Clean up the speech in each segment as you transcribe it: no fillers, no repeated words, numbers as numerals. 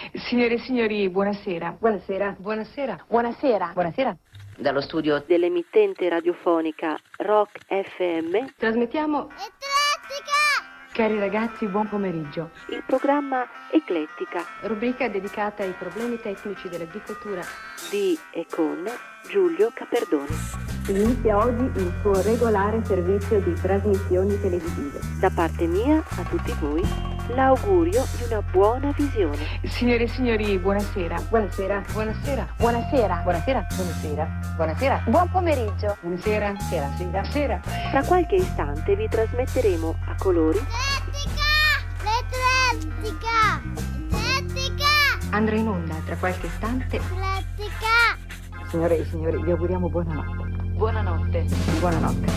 Signore e signori, buonasera. Buonasera. Buonasera. Buonasera. Buonasera. Dallo studio dell'emittente radiofonica Rock FM Trasmettiamo Eclettica! Cari ragazzi, buon pomeriggio. il programma Eclettica Rubrica dedicata ai problemi tecnici dell'agricoltura. di e con Giulio Caperdoni. Inizia oggi il suo regolare servizio di trasmissioni televisive. Da parte mia a tutti voi l'augurio di una buona visione. Signore e signori, buonasera. Buonasera. Buonasera. Buonasera. Buonasera. Buonasera. Buonasera. Buon pomeriggio! Buonasera. Sera. Sera. Sera. Tra qualche istante vi trasmetteremo a colori L'Eclettica! L'Eclettica! Andrà in onda tra qualche istante. L'Eclettica! Signore e signori, vi auguriamo buonanotte. Buonanotte. Buonanotte.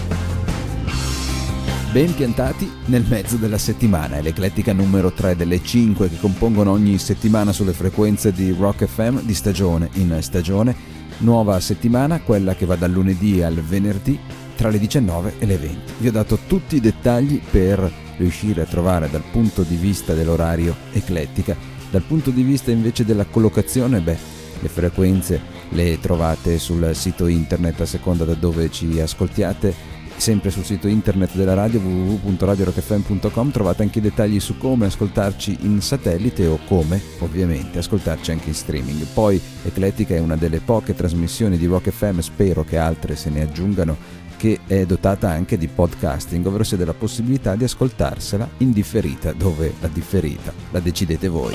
Ben piantati nel mezzo della settimana, è l'eclettica numero 3 delle 5 che compongono ogni settimana sulle frequenze di Rock FM di stagione in stagione. Nuova settimana, quella che va dal lunedì al venerdì tra le 19 e le 20. Vi ho dato tutti i dettagli per riuscire a trovare dal punto di vista dell'orario eclettica. Dal punto di vista invece della collocazione, le frequenze le trovate sul sito internet a seconda da dove ci ascoltiate. Sempre sul sito internet della radio www.radiorockfm.com trovate anche i dettagli su come ascoltarci in satellite o come, ovviamente, ascoltarci anche in streaming. Poi Eclettica è una delle poche trasmissioni di Rock FM, spero che altre se ne aggiungano, che è dotata anche di podcasting, ovvero sia della possibilità di ascoltarsela in differita, dove la differita la decidete voi.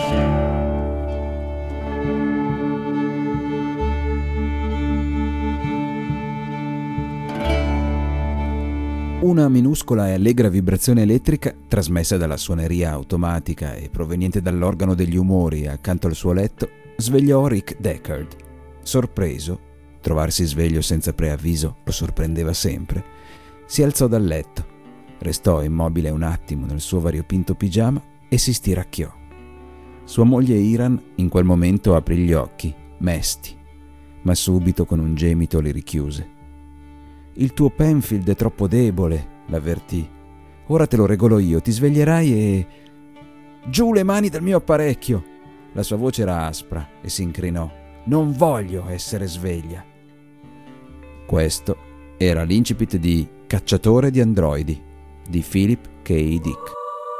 Una minuscola e allegra vibrazione elettrica, trasmessa dalla suoneria automatica e proveniente dall'organo degli umori accanto al suo letto, svegliò Rick Deckard. Sorpreso, trovarsi sveglio senza preavviso lo sorprendeva sempre. Si alzò dal letto, restò immobile un attimo nel suo variopinto pigiama e si stiracchiò. Sua moglie Iran in quel momento aprì gli occhi, mesti, ma subito con un gemito li richiuse. «Il tuo Penfield è troppo debole», l'avvertì. «Ora te lo regolo io, ti sveglierai e...» «Giù le mani dal mio apparecchio!» La sua voce era aspra e si incrinò. «Non voglio essere sveglia!» Questo era l'incipit di Cacciatore di androidi di Philip K. Dick.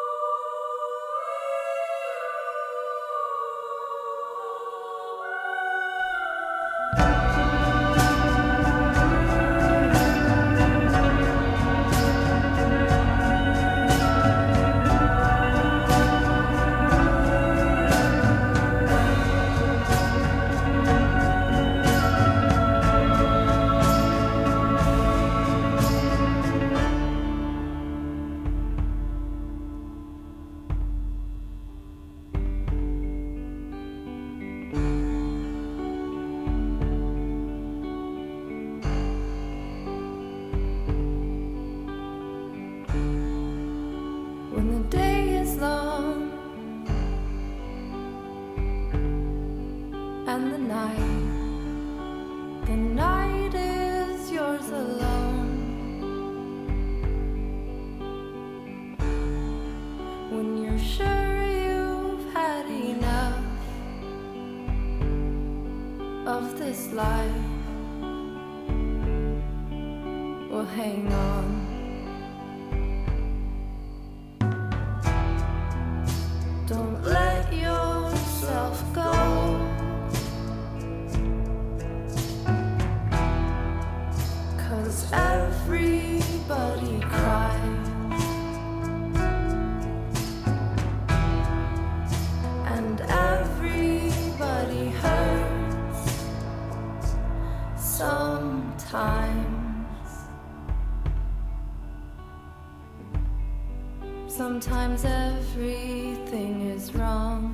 Sometimes everything is wrong.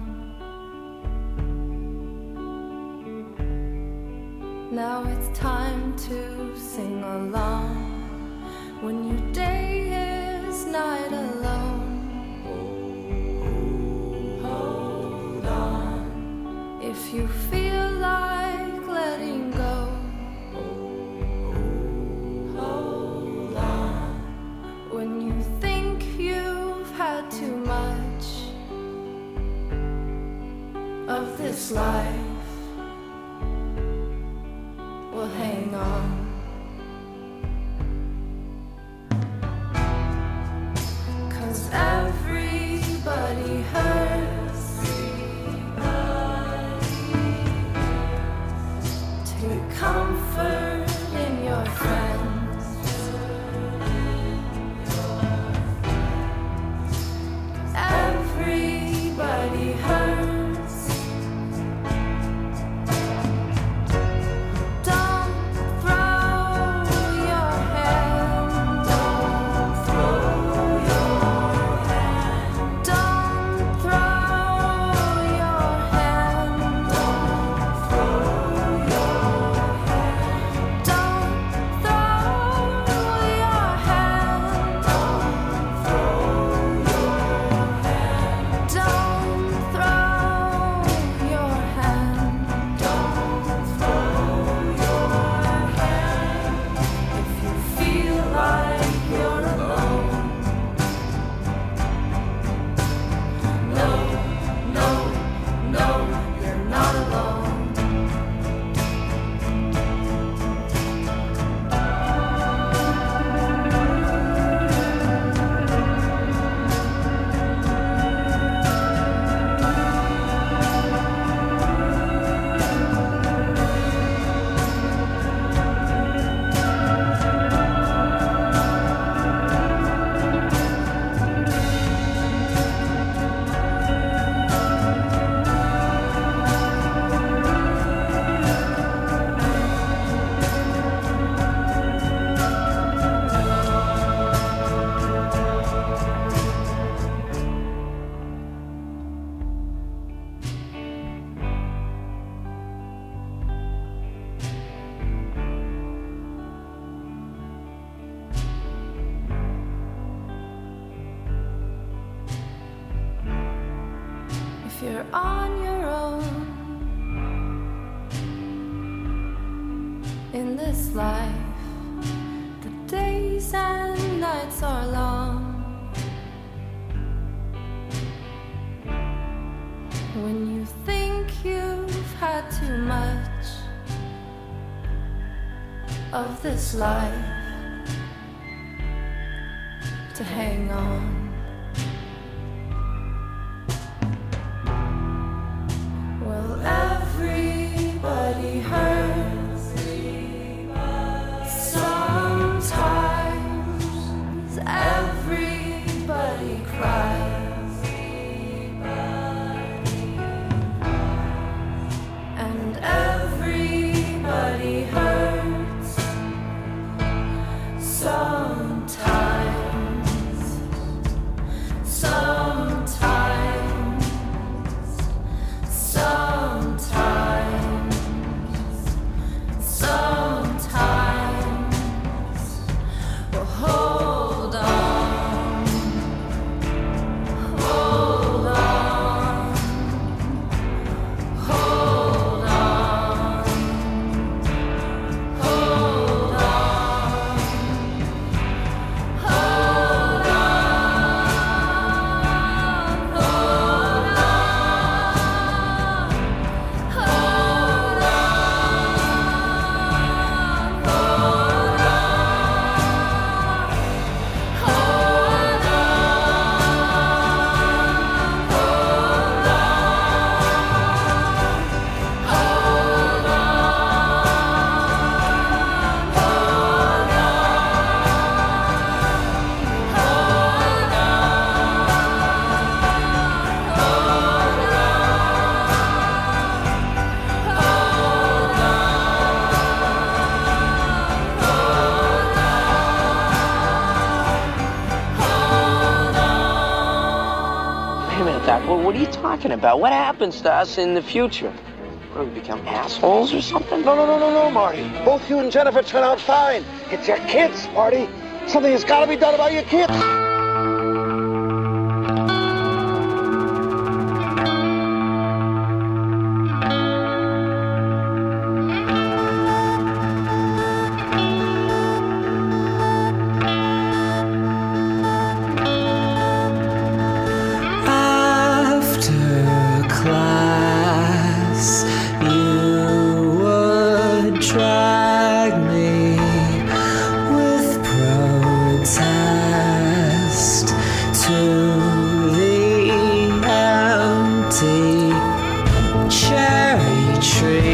Now it's time to sing along. When your day is night alone, hold on. If you feel like letting go, hold on. When you think you've had too much of this life will hang on. 'Cause everybody hurts. Take comfort in your friends. Everybody hurts. Don't throw your hand. Don't throw your hand. Don't throw your hand. Don't throw your hand. Don't throw your hand. Don't throw your hand. Don't throw your hand. Don't throw your hand. If you feel like you're alone. No, no, no, you're not alone. If you're on your own in this life, the days and nights are long. When you think you've had too much of this life to hang on. Well, everybody hurts. Sometimes everybody cries. And everybody hurts. Sometimes. Sometimes. Sometimes. Sometimes. Well, hold on. Hold on. Hold on. Hold on. Hold Wait a minute, Doc. What are you talking about? What happens to us in the future? What, we become assholes or something? No, Marty. Both you and Jennifer turn out fine. It's your kids, Marty. Something has got to be done about your kids. After class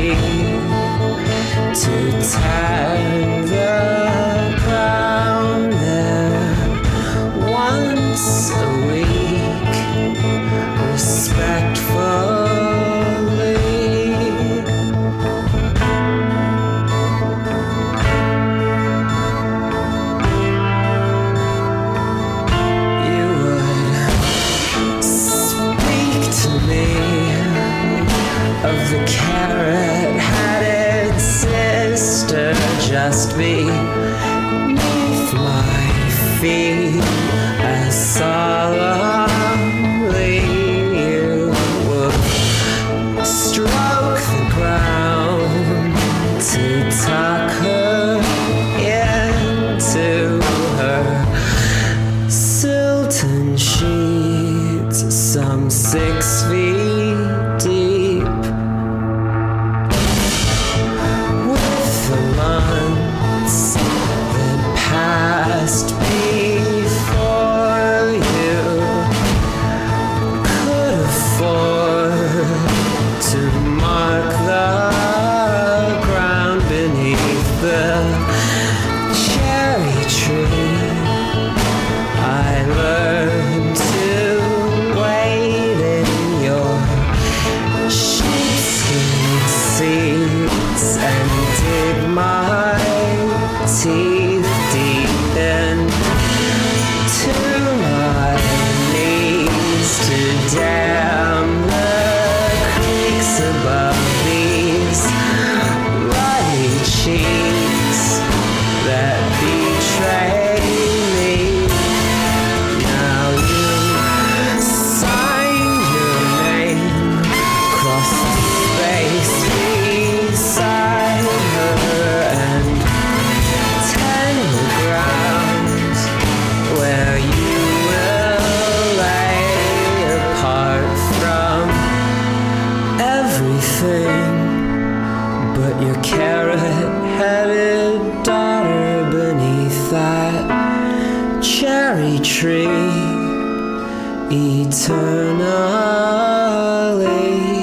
me to tag the ground there once a week, respectfully. Of the carrot-hatted sister just beneath my feet, as solemnly you would stroke the ground to tuck her into her silton sheets, some 6 feet deep. Passed before you could afford to mark the ground beneath the cherry tree. I learned to wait in your sheepskin seats and dig my teeth deep into my knees to dam the creeks above these ruddy cheeks that betray me. Now you sign your name across the space beside her and where you will lay apart from everything but your carrot-headed daughter beneath that cherry tree eternally.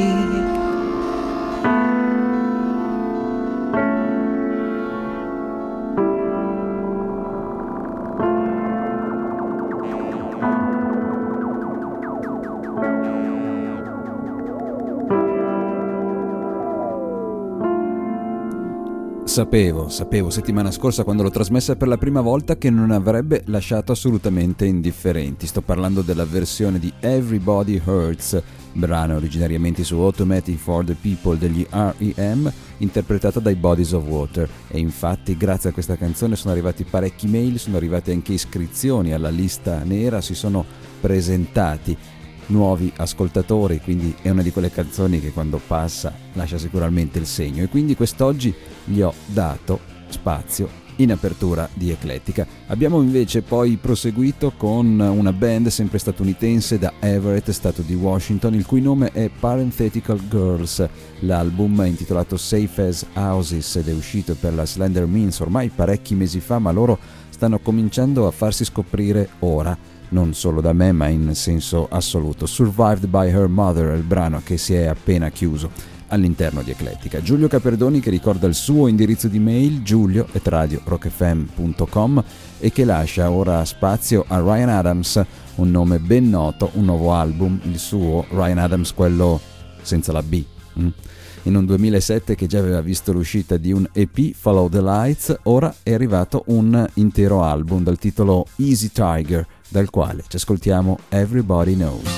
Sapevo settimana scorsa, quando l'ho trasmessa per la prima volta, che non avrebbe lasciato assolutamente indifferenti. Sto parlando della versione di Everybody Hurts, brano originariamente su Automatic for the People degli R.E.M., interpretata dai Bodies of Water. E infatti grazie a questa canzone sono arrivati parecchi mail, sono arrivate anche iscrizioni alla lista nera, si sono presentati nuovi ascoltatori, quindi è una di quelle canzoni che quando passa lascia sicuramente il segno, e quindi quest'oggi gli ho dato spazio in apertura di Eclettica. Abbiamo invece poi proseguito con una band sempre statunitense da Everett, stato di Washington, il cui nome è Parenthetical Girls. L'album è intitolato Safe as Houses ed è uscito per la Slender Means ormai parecchi mesi fa, ma loro stanno cominciando a farsi scoprire ora, non solo da me ma in senso assoluto. Survived by Her Mother è il brano che si è appena chiuso all'interno di Eclettica. Giulio Caperdoni che ricorda il suo indirizzo di mail, giulio@radiorockfm.com, e che lascia ora spazio a Ryan Adams, un nome ben noto, un nuovo album, il suo Ryan Adams, quello senza la B, in un 2007 che già aveva visto l'uscita di un EP, Follow the Lights. Ora è arrivato un intero album dal titolo Easy Tiger, dal quale ci ascoltiamo Everybody Knows.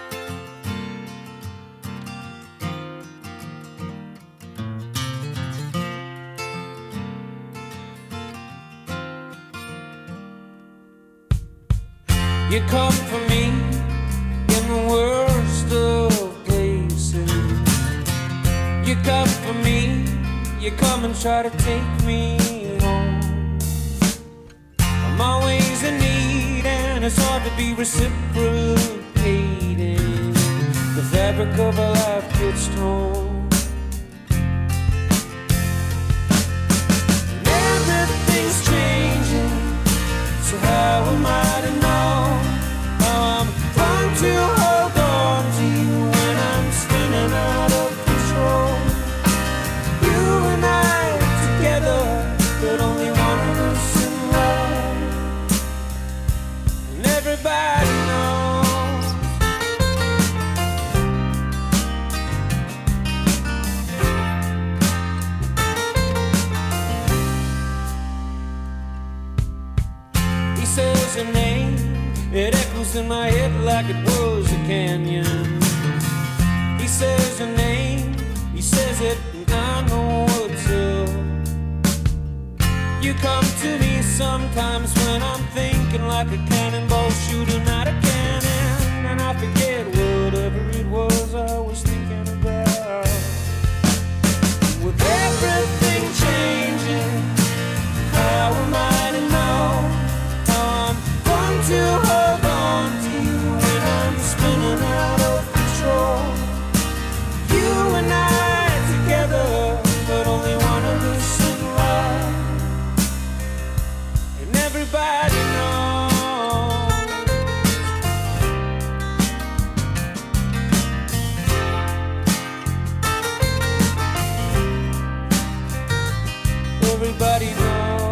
You come for me in the worst of places. You come for me, you come and try to take me home. I'm always in need and it's hard to be reciprocated. The fabric of our life gets torn. And everything's changing, so how am I to know? I'm trying to hold on to you when I'm spinning out of control. plays in my head like it was a canyon. He says your name, he says it, and I know what's up. You come to me sometimes when I'm thinking like a cannonball shooting out a cannon, and I forget whatever it was I was thinking about. With everything changing, how am I to know how I'm going to hold on to you when I'm spinning out of control? You and I together, but only one of us in love, and everybody knows. Everybody knows.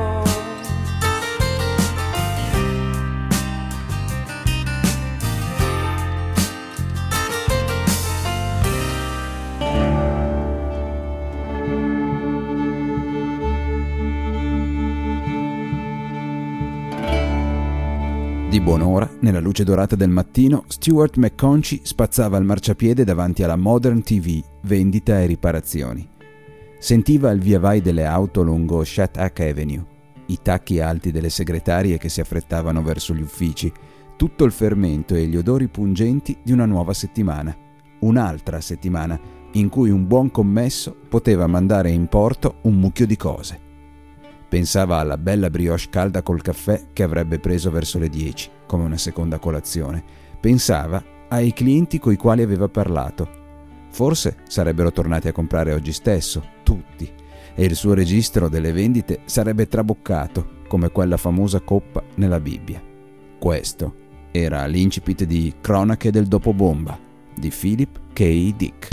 Di buon'ora, nella luce dorata del mattino, Stuart McConchie spazzava il marciapiede davanti alla Modern TV, vendita e riparazioni. Sentiva il via vai delle auto lungo Shattuck Avenue, i tacchi alti delle segretarie che si affrettavano verso gli uffici, tutto il fermento e gli odori pungenti di una nuova settimana, un'altra settimana in cui un buon commesso poteva mandare in porto un mucchio di cose. Pensava alla bella brioche calda col caffè che avrebbe preso verso le 10, come una seconda colazione. Pensava ai clienti coi quali aveva parlato. Forse sarebbero tornati a comprare oggi stesso, tutti, e il suo registro delle vendite sarebbe traboccato come quella famosa coppa nella Bibbia. Questo era l'incipit di Cronache del dopobomba di Philip K. Dick.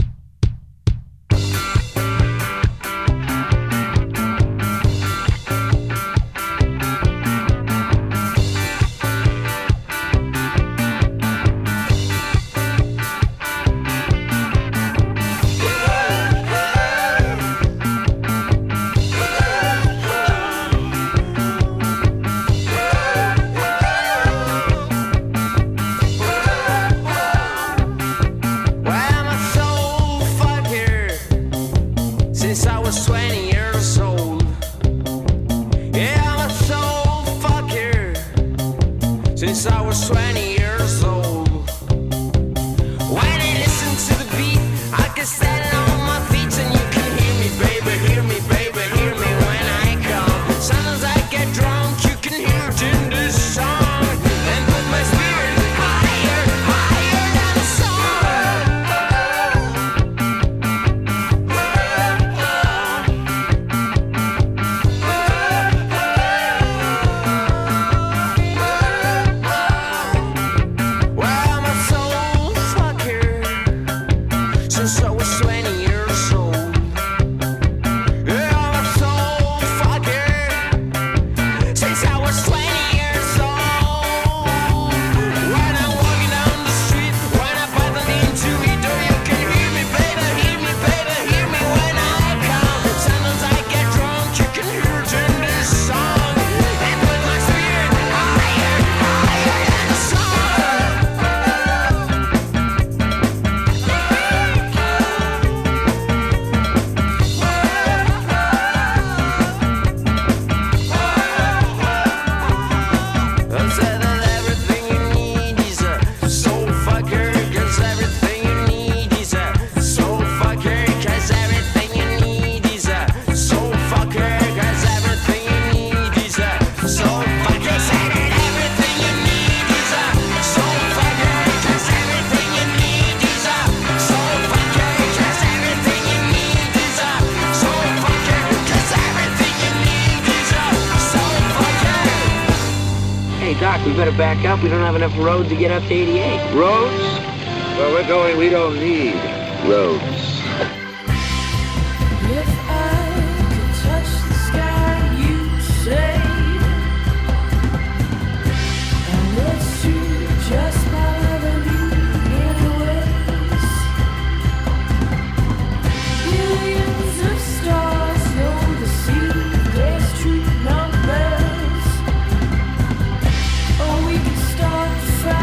Since I was 20 years old. When I listen to the beat, I can stand on my feet and you can hear me, baby, hear me, baby, hear me when I come. Sometimes I get drunk, you can hear it in this song, and put my spirit higher, higher than the Doc, we better back up. We don't have enough road to get up to 88. Roads? Where we're going, we don't need roads. If I could touch the sky, you'd say, and it's true, just my revenue ways. Billions of stars know the sea, there's true numbers. Or we could start to fry.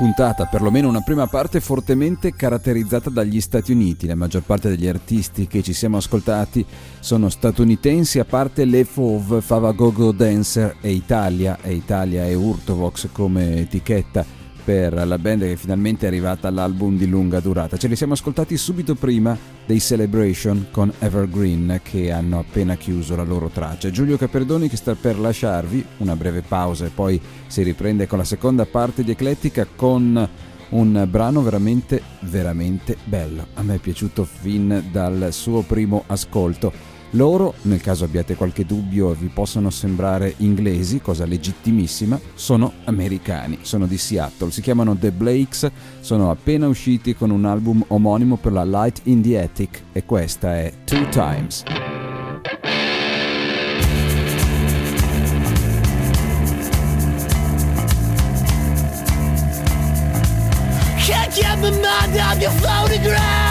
puntata, perlomeno una prima parte, fortemente caratterizzata dagli Stati Uniti. La maggior parte degli artisti che ci siamo ascoltati sono statunitensi, a parte le Fauve, Fava Go-Go Dancer e Italia e Urtovox come etichetta per la band che finalmente è arrivata all'album di lunga durata. Ce li siamo ascoltati subito prima dei Celebration con Evergreen, che hanno appena chiuso la loro traccia. Giulio Caperdoni che sta per lasciarvi, una breve pausa e poi si riprende con la seconda parte di Eclettica con un brano veramente veramente bello. A me è piaciuto fin dal suo primo ascolto. Loro, nel caso abbiate qualche dubbio, vi possono sembrare inglesi, cosa legittimissima, sono americani, sono di Seattle, si chiamano The Blakes, sono appena usciti con un album omonimo per la Light in the Attic e questa è Two Times. Can't get my mind off your photograph.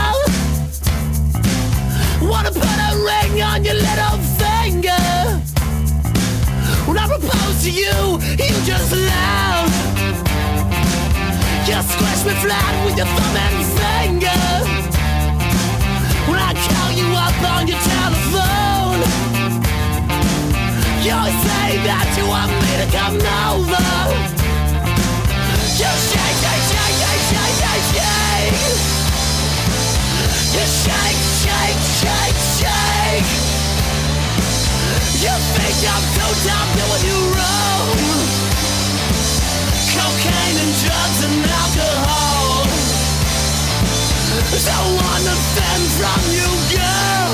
Wanna put a ring on your little finger. When I propose to you, you just laugh. You squish me flat with your thumb and finger. When I call you up on your telephone, you always say that you want me to come over. You shake, shake, shake, shake, shake, shake, shake. You shake, shake, shake, shake. You think I'm too dumb doing you wrong. Cocaine and drugs and alcohol. Don't want nothing from you, girl.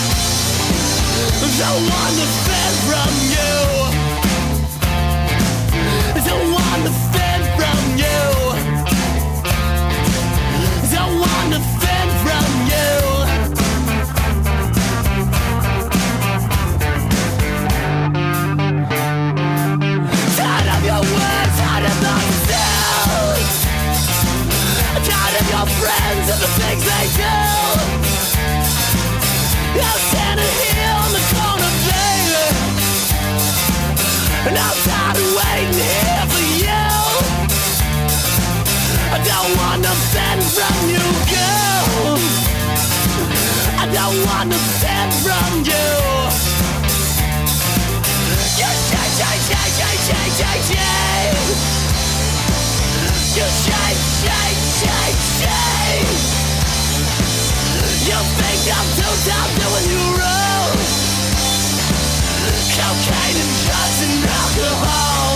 Don't want nothing from you. Don't want nothing from you. Don't want nothing from you. Tired of your words, tired of myself. Tired of your friends and the things they do. I'm standing here on the corner, baby, and I'm tired of waiting here for you. I don't want nothing from you, girl. I don't want nothing from you. You shake, shake, shake, shake, shake, shake, shake. You shake, shake, shake, shake. You think I'm too dumb doing you wrong. Cocaine and drugs and alcohol.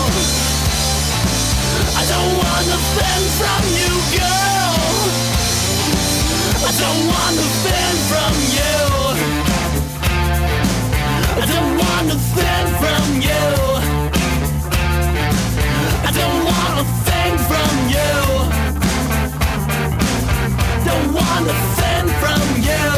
I don't want nothing from you, girl. I don't want nothing from you. I don't want nothing from you. I don't want nothing from you. Don't want nothing from you.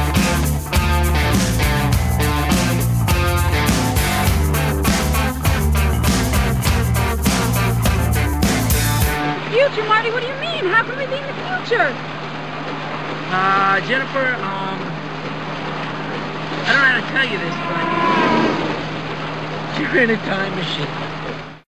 Future, Marty, what do you mean? How can we be in the future? Jennifer, I don't know how to tell you this, but you're in a time machine.